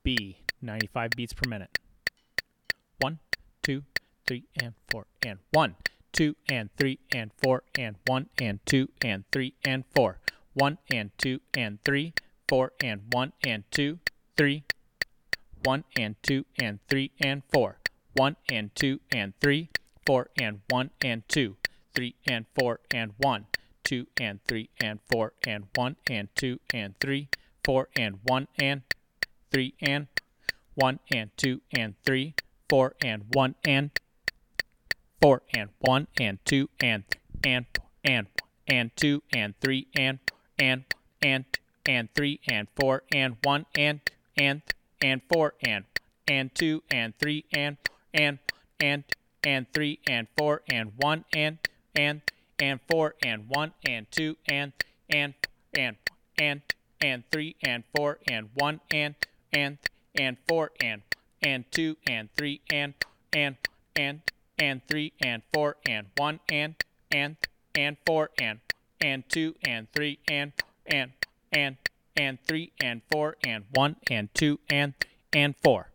B, 95 beats per minute. 1, 2, 3, and 4, and 1, 2, and 3, and 4, and 1, and 2, and 3, and 4, 1, and 2, and 3, 4, and 1, and 2, 3, 1, and 2, and 3, and 4, 1, and 2, and 3, 4, and 1, and 2, 3, and 4, and 1, 2, and 3, and 4, and 1, and 2, and 3, 4, and 1, and 3, and 1, and 2, and 3, 4, and 1, and 4, and 1, and 2, and 2, and 3, and 3, and 4, and 1, and 4, and 2, and 3, and 3, and 4, and 1, and 4, and 1, and 2, and 3, and 4, and 1, and 4, and 2, and 3, and 3, and 4, and 1, and 4, and 2, and 3, and 3, and 4, and 1, and 2, and 4.